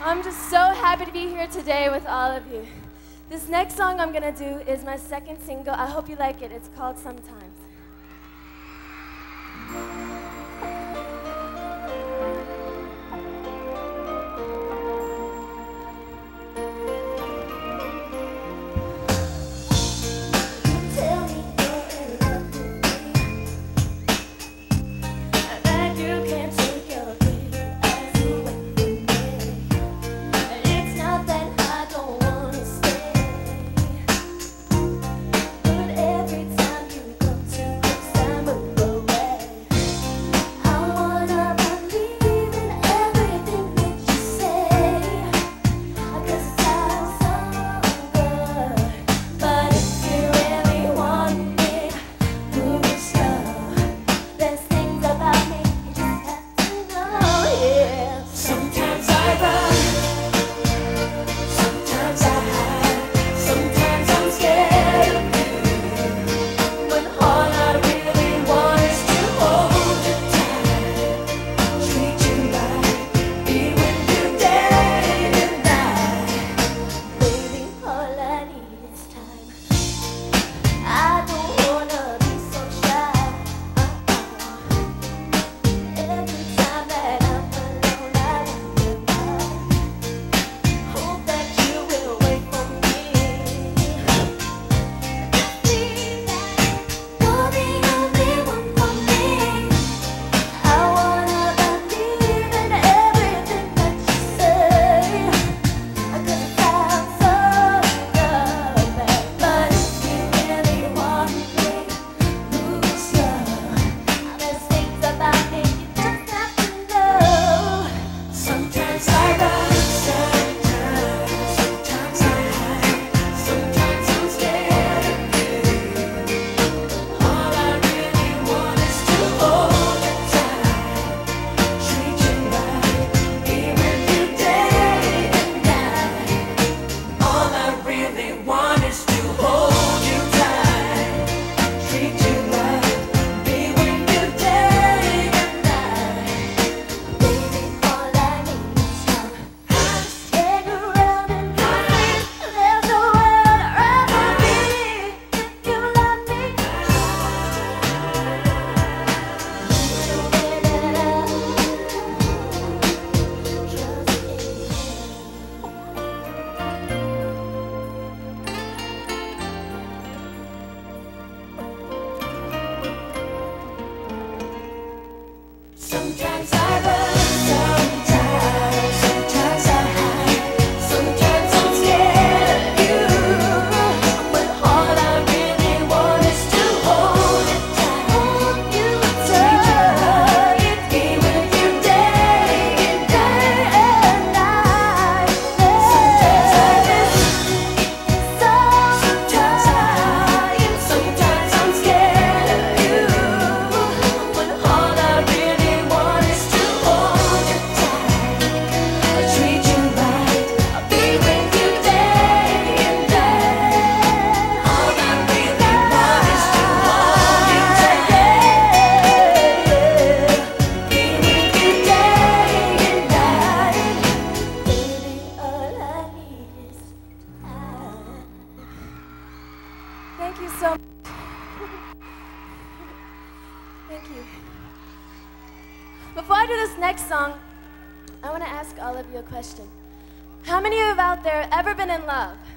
I'm just so happy to be here today with all of you. This next song I'm gonna do is my second single. I hope you like it. It's called Sometimes. Sometimes I run, sometimes I hide, sometimes I'm scared of you. But all I really want is to hold you tight, be with you day and night. Sometimes I listen, sometimes I hide, sometimes I'm scared of you. But all I really want is to hold you tight. I treat you right, I'll be with you day and night. All I really want is to hold you tight. Be with you day and night. Baby, all I need is time. Thank you so much. Thank you. Before I do this next song, I want to ask all of you a question. How many of you out there ever been in love?